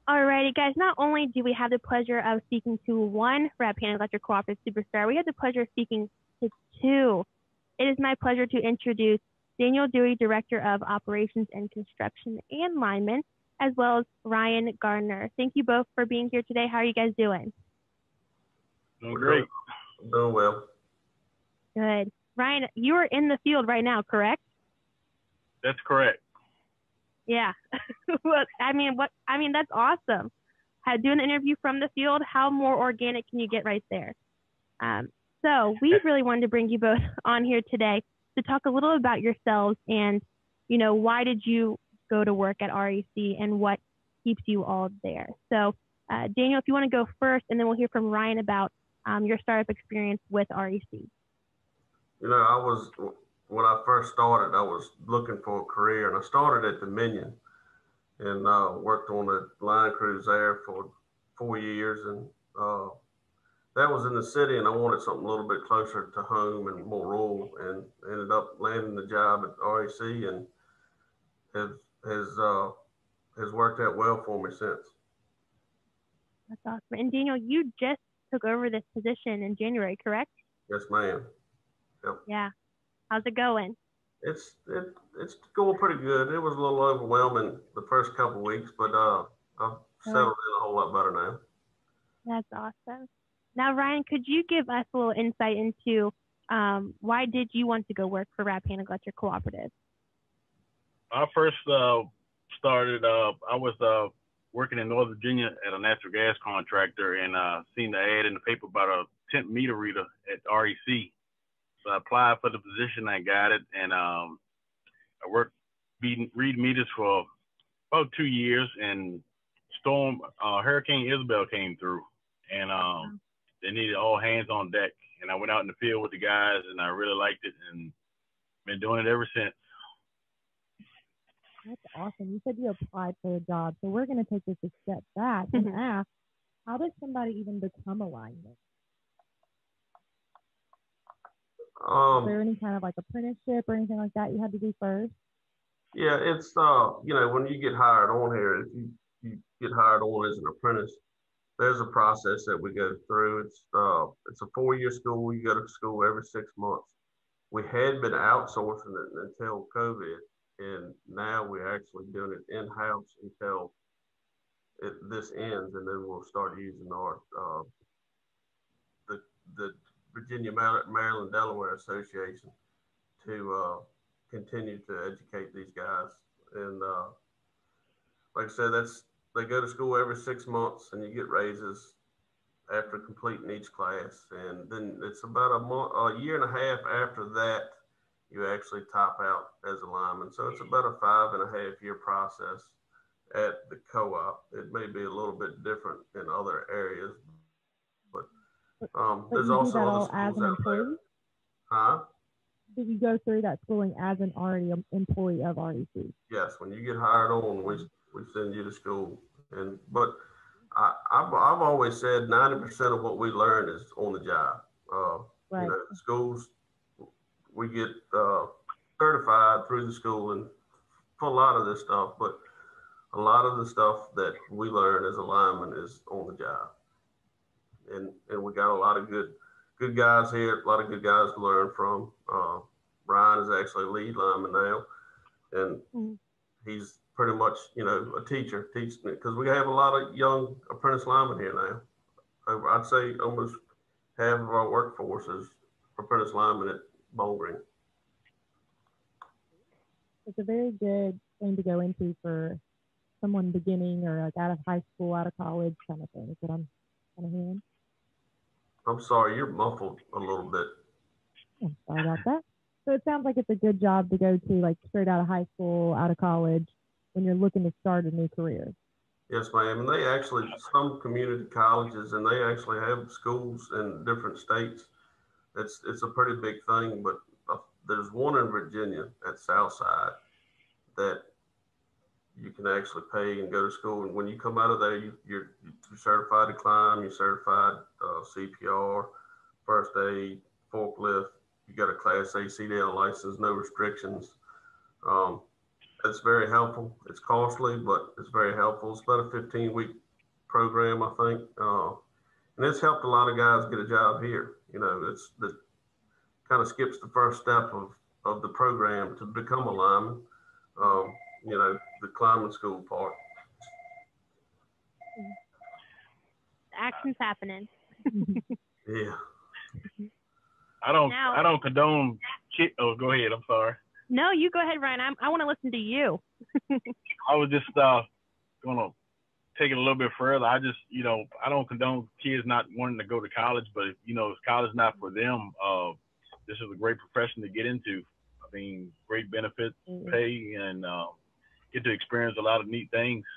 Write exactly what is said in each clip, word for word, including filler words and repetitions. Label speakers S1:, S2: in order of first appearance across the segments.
S1: Alrighty, guys. Not only do we have the pleasure of speaking to one Rappahannock Electric Cooperative superstar, we have the pleasure of speaking to two. It is my pleasure to introduce Daniel Dewey, Director of Operations and Construction and Lineman, as well as Ryan Gardner. Thank you both for being here today. How are you guys doing?
S2: Doing great.
S3: Doing well.
S1: Good. Ryan, you are in the field right now, correct?
S2: That's correct.
S1: Yeah. Well, I mean, what? I mean, that's awesome. Had doing an interview from the field. How more organic can you get right there? Um, so we really wanted to bring you both on here today to talk a little about yourselves and, you know, why did you go to work at R E C and what keeps you all there? So, uh, Daniel, if you want to go first, and then we'll hear from Ryan about um, your startup experience with R E C.
S3: You know, I was, when I first started, I was looking for a career, and I started at Dominion and uh, worked on the line crews there for four years. And uh, that was in the city, and I wanted something a little bit closer to home and more rural, and ended up landing the job at R E C, and has, has, uh, has worked out well for me since.
S1: That's awesome. And Daniel, you just took over this position in January, correct?
S3: Yes, ma'am. Yep.
S1: Yeah. How's it going?
S3: It's it, it's going pretty good. It was a little overwhelming the first couple of weeks, but uh, I've settled in a whole lot better now.
S1: That's awesome. Now, Ryan, could you give us a little insight into um, why did you want to go work for Rappahannock Electric Cooperative?
S2: I first uh, started, uh, I was uh, working in Northern Virginia at a natural gas contractor, and uh, seen the ad in the paper about a temp meter reader at R E C. So I applied for the position, I got it, and um, I worked reading, reading meters for about two years, and storm, uh, Hurricane Isabel came through, and um, they needed all hands on deck. And I went out in the field with the guys, and I really liked it, and been doing it ever since.
S4: That's awesome. You said you applied for a job, so we're going to take this a step back and ask, how does somebody even become a lineman?
S3: Um,
S4: Is there any kind of like apprenticeship or anything like that you had to do first?
S3: Yeah, it's, uh, you know, when you get hired on here, if you, you get hired on as an apprentice, there's a process that we go through. It's, uh, it's a four-year school. You go to school every six months. We had been outsourcing it until COVID, and now we're actually doing it in-house until it, this ends, and then we'll start using our, uh, the, the Virginia, Maryland, Delaware Association to uh, continue to educate these guys. And uh, like I said, that's they go to school every six months, and you get raises after completing each class. And then it's about a month, a year and a half after that, you actually top out as a lineman. So it's about a five and a half year process at the co-op. It may be a little bit different in other areas, but Um,
S4: but
S3: there's
S4: you do
S3: also
S4: that
S3: other
S4: all
S3: schools
S4: as an
S3: out there.
S4: employee?
S3: Huh?
S4: Did you go through that schooling as an already employee of R E C?
S3: Yes, when you get hired on, we we send you to school. And but I, I've I've always said ninety percent of what we learn is on the job. Uh,
S4: Right.
S3: You know, schools, we get uh, certified through the school and for a lot of this stuff, but a lot of the stuff that we learn as a lineman is on the job. And and we got a lot of good good guys here, a lot of good guys to learn from. Uh, Brian is actually lead lineman now, and
S1: Mm-hmm.
S3: he's pretty much, you know, a teacher teaching it, because we have a lot of young apprentice linemen here now. I'd say almost half of our workforce is apprentice linemen at Bowling Green.
S4: It's a very good thing to go into for someone beginning or like out of high school, out of college kind of thing. Is what I'm kind of hearing.
S3: I'm sorry, you're muffled a little bit.
S4: Oh, sorry about that. So it sounds like it's a good job to go to, like straight out of high school, out of college, when you're looking to start a new career.
S3: Yes, ma'am. And they actually, some community colleges, and they actually have schools in different states. It's it's a pretty big thing, but uh, there's one in Virginia at Southside that you can actually pay and go to school. And when you come out of there, you, you're, you're certified to climb, you're certified uh, C P R, first aid, forklift. You got a Class A C D L license, no restrictions. Um, it's very helpful. It's costly, but it's very helpful. It's about a fifteen week program, I think. Uh, and it's helped a lot of guys get a job here. You know, it's the kind of skips the first step of, of the program to become a lineman. Um, you know, the climbing school part.
S1: Action's happening.
S3: Yeah.
S2: I don't
S1: Now-
S2: I don't condone shit. Oh, go ahead. I'm sorry.
S1: No, you go ahead, Ryan. I'm, I want to listen to you.
S2: I was just uh, gonna take it a little bit further. I just, you know, I don't condone kids not wanting to go to college, but if, you know, if college is not for them, uh, this is a great profession to get into. I mean, great benefits,
S4: Mhm.
S2: pay, and uh, get to experience a lot of neat things.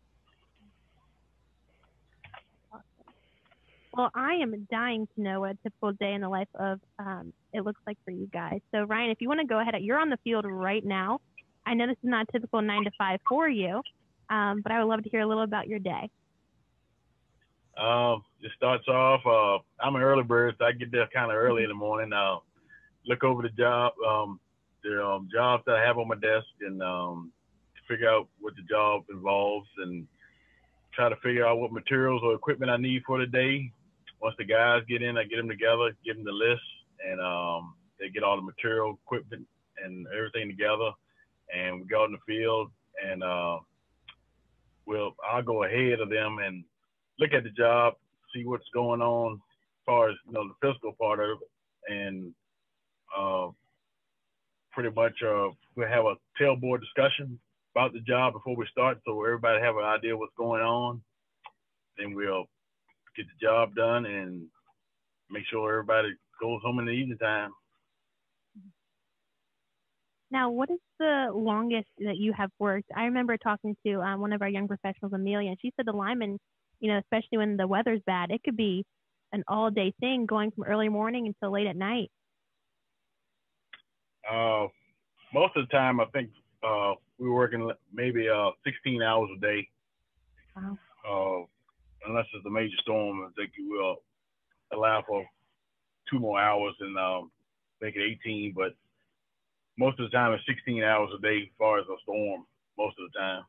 S1: Well, I am dying to know what a typical day in the life of um, it looks like for you guys. So, Ryan, if you want to go ahead, you're on the field right now. I know this is not typical nine to five for you, um, but I would love to hear a little about your day.
S2: Um, it starts off. Uh, I'm an early bird, so I get there kind of early in the morning. Uh, look over the job, um, the um, jobs that I have on my desk, and um, figure out what the job involves, and try to figure out what materials or equipment I need for the day. Once the guys get in, I get them together, give them the list, and um, they get all the material, equipment, and everything together, and we go out in the field, and uh, we'll I'll go ahead of them and look at the job, see what's going on as far as, you know, the physical part of it, and uh, pretty much uh, we'll have a tailboard discussion about the job before we start, so everybody have an idea what's going on. Then we'll get the job done and make sure everybody goes home in the evening time.
S1: Now, what is the longest that you have worked? I remember talking to um, one of our young professionals, Amelia, and she said the linemen, you know, especially when the weather's bad, it could be an all-day thing going from early morning until late at night.
S2: Uh, most of the time, I think uh, we were working maybe uh, sixteen hours a day.
S1: Wow.
S2: Uh, unless it's a major storm, I think you will allow for two more hours and um, make it eighteen. But most of the time, it's sixteen hours a day as far as a storm, most of the time.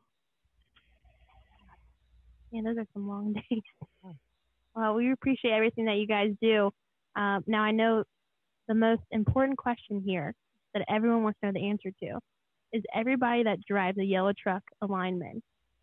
S1: Yeah, those are some long days. Well, we appreciate everything that you guys do. Um, now, I know the most important question here that everyone wants to know the answer to is everybody that drives a yellow truck a lineman.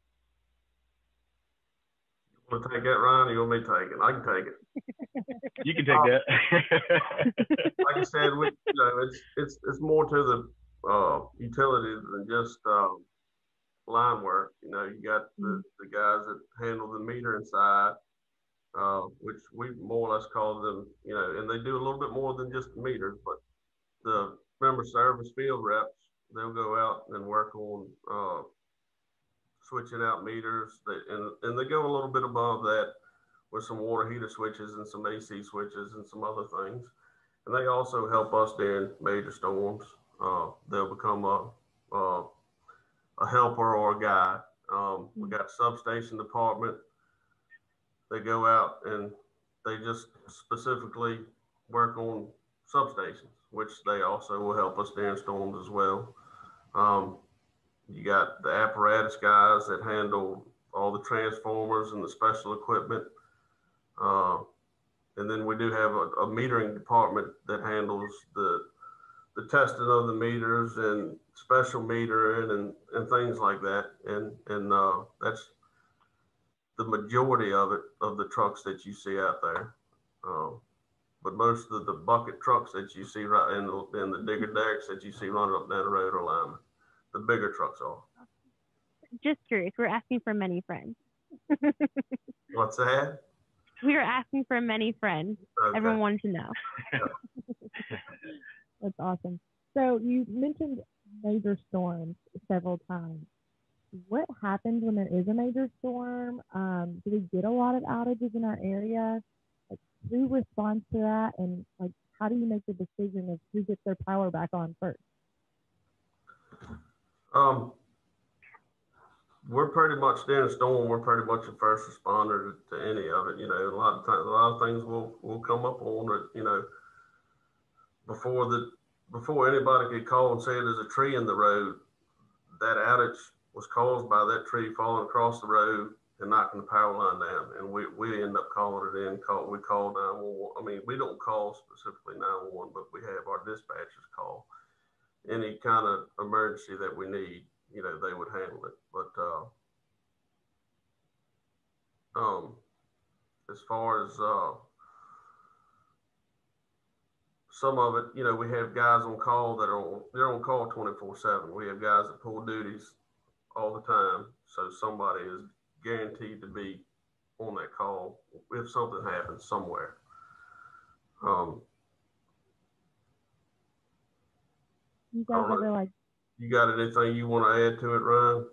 S3: You want to take that, Ryan, or you want me to take it? I can take it.
S2: You can take
S3: Uh,
S2: that.
S3: Like I said, we, you know, it's it's it's more to the uh, utilities than just um, line work. You know, you got the, the guys that handle the meter inside, uh, which we more or less call them, you know, and they do a little bit more than just the meters, but the member service field reps, they'll go out and work on uh, switching out meters, they, and, and they go a little bit above that with some water heater switches and some A C switches and some other things. And they also help us during major storms. Uh, they'll become a, a, a helper or a guide. Um, we got substation department. They go out and they just specifically work on substations, which they also will help us during storms as well. Um, you got the apparatus guys that handle all the transformers and the special equipment. Uh, and then we do have a, a metering department that handles the the testing of the meters and special metering and, and things like that. And and uh, that's the majority of it, of the trucks that you see out there. Uh, but most of the bucket trucks that you see right in the, in the digger derricks that you see running up down the road are linemen. The bigger trucks are.
S1: Just curious. We're asking for many friends.
S3: What's that?
S1: We are asking for many friends.
S3: Okay.
S1: Everyone wanted to know.
S4: That's awesome. So you mentioned major storms several times. What happens when there is a major storm? Um, do we get a lot of outages in our area? Like, who responds to that? And like, how do you make the decision of who gets their power back on first?
S3: Um, we're pretty much during a storm. We're pretty much a first responder to, to any of it. You know, a lot of times, a lot of things will will come up on it. You know, before the before anybody could call and say there's a tree in the road, that outage was caused by that tree falling across the road and knocking the power line down. And we, we end up calling it in, call, we call nine one one. I mean, we don't call specifically nine one one, but we have our dispatchers call. Any kind of emergency that we need, you know, they would handle it. But uh, um, as far as uh, some of it, you know, we have guys on call that are on, they're on call twenty-four seven. We have guys that pull duties all the time. So somebody is guaranteed to be on that call if something happens somewhere. Um,
S4: you guys ever like,
S3: you got anything you want to add to it, Ryan?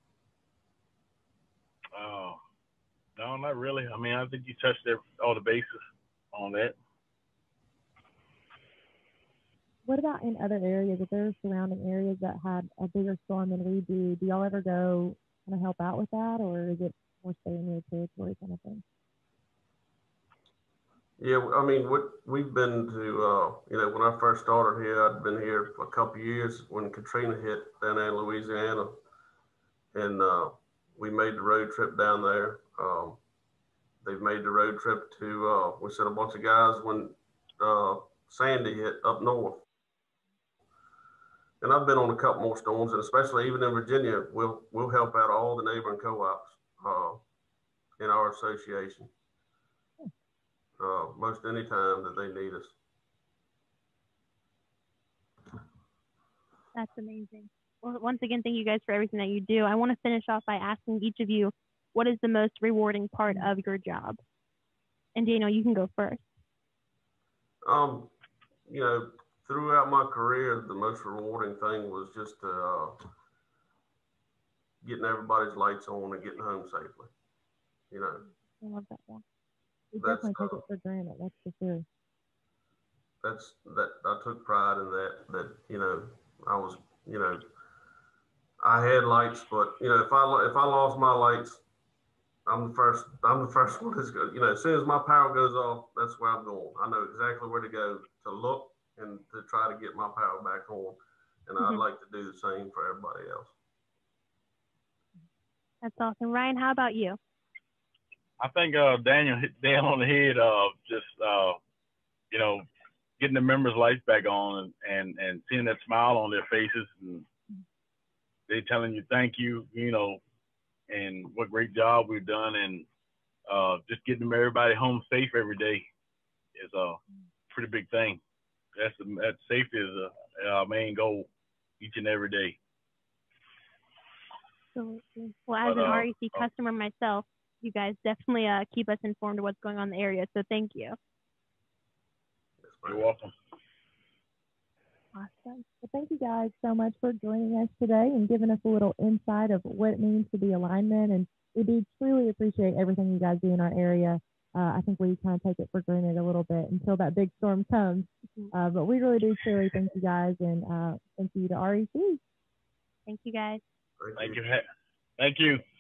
S2: Oh, no, not really. I mean, I think you touched every, all the bases on that.
S4: What about in other areas? If there are surrounding areas that had a bigger storm than we do, do y'all ever go kind of help out with that, or is it more stay in your territory kind of thing?
S3: Yeah, I mean, what we've been to, uh, you know, when I first started here, I'd been here for a couple of years when Katrina hit down there in Louisiana, and uh, we made the road trip down there. Um, they've made the road trip to, uh, we sent a bunch of guys when uh, Sandy hit up north. And I've been on a couple more storms, and especially even in Virginia, we'll we'll help out all the neighboring co-ops uh, in our association uh, most any time that they need us.
S1: That's amazing. Well, once again, thank you guys for everything that you do. I want to finish off by asking each of you, what is the most rewarding part of your job? And Daniel, you can go first.
S3: Um, you know, throughout my career, the most rewarding thing was just uh, getting everybody's lights on and getting home safely. You know,
S4: I love that one. We definitely take uh, it for granted. That's for sure.
S3: That's that. I took pride in that. That you know, I was, you know, I had lights, but you know, if I if I lost my lights, I'm the first. I'm the first one that's good. You know, as soon as my power goes off, that's where I'm going. I know exactly where to go to look and to try to get my power back on. And mm-hmm. I'd like to do the same for everybody else.
S1: That's awesome. Ryan, how about you?
S2: I think uh, Daniel hit the nail on the head of just, uh, you know, getting the members' lights back on and, and, and seeing that smile on their faces. And they telling you thank you, you know, and what great job we've done. And uh, just getting everybody home safe every day is a pretty big thing. That's the, that safety is a, our main goal each and every day.
S1: Absolutely. Well, as but, an uh, R E C uh, customer myself, you guys definitely uh, keep us informed of what's going on in the area. So thank you.
S2: You're welcome.
S4: Awesome. Well, thank you guys so much for joining us today and giving us a little insight of what it means to be a lineman. And we do truly appreciate everything you guys do in our area. Uh, I think we kind of take it for granted a little bit until that big storm comes. Uh, but we really do truly thank you guys, and uh, thank you to R E C.
S1: Thank you guys.
S2: Thank you. Thank you.